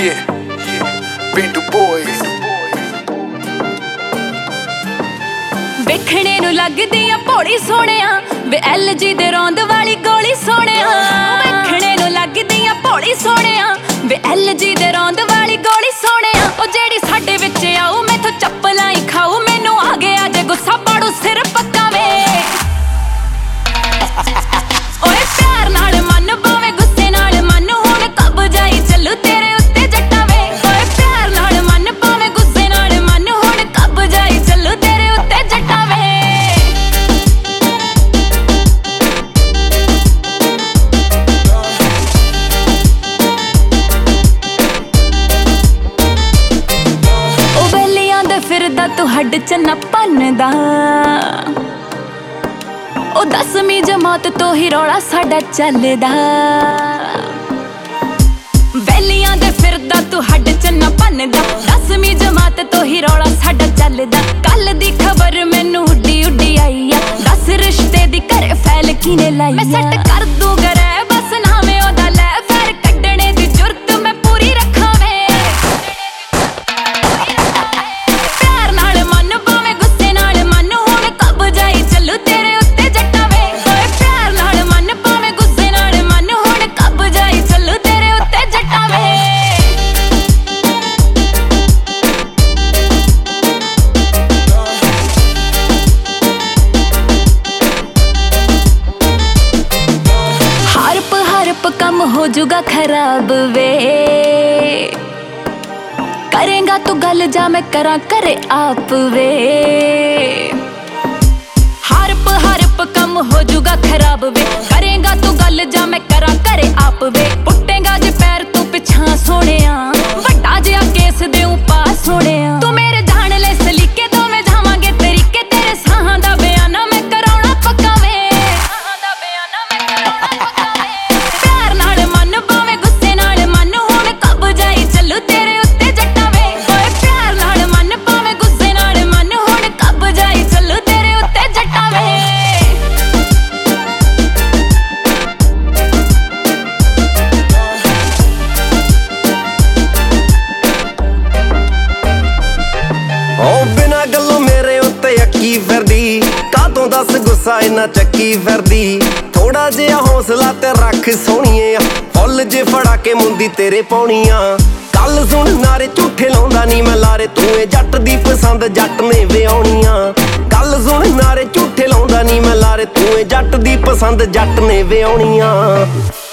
Bindu boys ਵੇਖਣੇ ਨੂੰ ਲੱਗਦੀ ਆ ਭੋਲੀ ਸੋਹਣਿਆ ਵੇ LG ਦੇ ਰੌਂਦ ਵਾਲੀ ਗੋਲੀ ਸੋਹਣਿਆ ਵੇਖਣੇ ਨੂੰ ਲੱਗਦੀ ਆ ਭੋਲੀ ਸੋਹਣਿਆ ਵੇ LG ਦੇ ਰੌਂਦ ਵਾਲੀ ਗੋਲੀ ਸੋਹਣਿਆ ਉਹ ਜਿਹੜੀ ਸਾਡੇ ਵਿੱਚ ਆਉ ਮੈਥੋਂ ਚੱਪਲਾਂ ਹੀ ਖਾਉ ਮੈਨੂੰ ਆ ਗਿਆ ਜੇ ਗੁੱਸਾ ਪਾੜੂ ਸਿਰ ਪੱਕਾ ਵੇ ਓਏ ਪਿਆਰ ਨਾਲ ਮਨ ਭਾਵੇਂ ਗੁੱਸੇ ਨਾਲ ਮਨ ਹੁਣ ਕਬ ਜਾਈ ਚੱਲੂ ਤੇਰੇ ਉੱਤੇ ਜੱਟਾ ਵੇ ਓਏ ਪਿਆਰ ਨਾਲ ਮਨ ਭਾਵੇਂ ਗੁੱਸੇ ਨਾਲ ਮਨ ਹੁਣ ਕਬ ਜਾਈ ਚੱਲੂ ਤੇਰੇ ਉੱਤੇ ਜੱਟਾ ਵੇ ਉਹ ਬੇਲੀਆਂ ਦੇ ਫਿਰਦਾ ਤੂੰ ਹੱਡ ਚ ਨਾ ਭੰਨਦਾ ਉਹ 10ਵੀਂ ਜਮਾਤ ਤੋਂ ਹੀ ਰੌਲਾ ਸਾਡਾ ਚੱਲਦਾ ਬੈਲੀਆਂ ਦੇ ਫਿਰਦਾ ਤੂੰ ਹੱਡ ਚ ਨਾ ਭੰਨਦਾ 10ਵੀਂ ਜਮਾਤ ਤੋਂ ਹੀ ਰੌਲਾ ਸਾਡਾ ਚੱਲਦਾ ਕੱਲ ਦੀ ਖਬਰ ਮੈਨੂੰ ਉੱਡੀ ਉੱਡੀ ਆਈ ਆ ਦੱਸ ਰਿਸ਼ਤੇ ਦੀ ਘਰੇ ਫੈਲ ਕਿਨੇ ਲਾਈ ਮੈਂ ਸੈੱਟ ਕਰ ਦੂੰ ਗਰੇ ਬਸ ਨਾਵੇਂ ਉਹਦਾ ਲੈ ਫੇਰ ਕੱਢਣੇ ਦੀ ਜੁਰਤ ਮੈਂ ਪੂਰੀ ਰੱਖਾਂ ਵੇ ਪਿਆਰ ਨਾਲ ਮਨ ਭਾਵੇਂ ਗੁੱਸੇ ਨਾਲ ਮਨ ਹੁਣ ਕਬ ਜਾਈ ਚੱਲੂ ਤੇਰੇ ਉੱਤੇ ਜੱਟਾ ਵੇ ਓਏ ਪਿਆਰ ਨਾਲ ਮਨ ਭਾਵੇਂ ਗੁੱਸੇ ਨਾਲ ਮਨ ਹੁਣ ਕਬ ਜਾਈ ਚੱਲੂ ਤੇਰੇ ਉੱਤੇ ਜੱਟਾ ਵੇ ਹਰਪ ਕੰਮ ਹੋ ਜੂਗਾ ਖਰਾਬ ਵੇ ਕਰੇਗਾ ਤੂੰ ਗੱਲ ਜਾ ਮੈਂ ਕਰਾਂ ਕਰੇ ਆਪ ਵੇ ਹਰਪ ਕੰਮ ਹੋ ਜੂਗਾ ਖਰਾਬ ਵੇ ਕਰੇਗਾ ਤੂੰ ਗੱਲ ਜਾ ਮੈਂ ਕਰਾਂ ਕਰੇ ਆਪ ਵੇ ਪੁੱਟੇਗਾ ਜੇ ਪੈਰ ਤੂੰ ਪਿੱਛਾਂ ਸੋਹਣਿਆ ਵੱਡਾ ਜਿਹਾ ਕੇਸ ਦੇਉ ਪਾਸ ਹੋਣਿਆ ਤੂੰ ਮੇਰੇ ਜਾਣ ਲੈ ਸਲੀਕੇ ਦੋਵੇਂ ਜਾਵਾਂਗੇ ਤਰੀਕੇ ਤੇਰੇ ਸਾਹਾਂ ਦਾ ਬਿਆਨਾ ਮੈਂ ਕਰਾਉਣਾ ਪੱਕਾ ਵੇ ਸਾਹਾਂ ਦਾ ਬਿਆਨਾ ਮੈਂ ਕਰਾਉਣਾ ਪੱਕਾ ਵੇ ਪਿਆਰ ਨਾਲ ਮਨ ਭਾਵੇਂ ਗੁੱਸੇ ਨਾਲ ਮਨ ਹੁਣ ਕਬ ਜਾਈ ਚੱਲੂ ਤੇਰੇ ਉੱਤੇ ਜੱਟਾ ਵੇ ਓਏ ਪਿਆਰ ਨਾਲ ਮਨ ਭਾਵੇਂ ਗੁੱਸੇ ਨਾਲ ਮਨ ਹੁਣ ਕਬ ਜਾਈ ਚੱਲੂ ਤੇਰੇ ਉੱਤੇ ਜੱਟਾ ਵੇ ਓ ਬਿਨਾਂ ਗੱਲੋਂ ਮੇਰੇ ਉੱਤੇ ਅੱਕੀ ਫਿਰਦੀ ਕਾਹਤੋਂ ਦੱਸ ਗੁੱਸਾ ਇੰਨਾ ਚੱਕੀ ਫਿਰਦੀ ਥੋੜਾ ਜਿਹਾ ਹੌਸਲਾ ਤੇ ਰੱਖ ਸੋਹਣੀਏ ਫੁੱਲ ਜੇ ਫੜਾ ਕੇ ਮੁੰਦੀ ਤੇਰੇ ਪਾਉਣੀਆਂ ਕੱਲ ਸੁਣ ਨਾਰੇ ਝੂਠੇ ਲਾਉਂਦਾ ਨਹੀਂ ਮੈਂ ਲਾਰੇ ਤੂੰ ਏ ਜੱਟ ਦੀ ਪਸੰਦ ਜੱਟ ਨੇ ਵਿਆਉਣੀਆਂ ਕੱਲ ਸੁਣ ਨਾਰੇ ਝੂਠੇ ਲਾਉਂਦਾ ਨਹੀਂ ਮੈਂ ਲਾਰੇ ਤੂੰ ਏ ਜੱਟ ਦੀ ਪਸੰਦ ਜੱਟ ਨੇ ਵਿਆਉਣੀਆਂ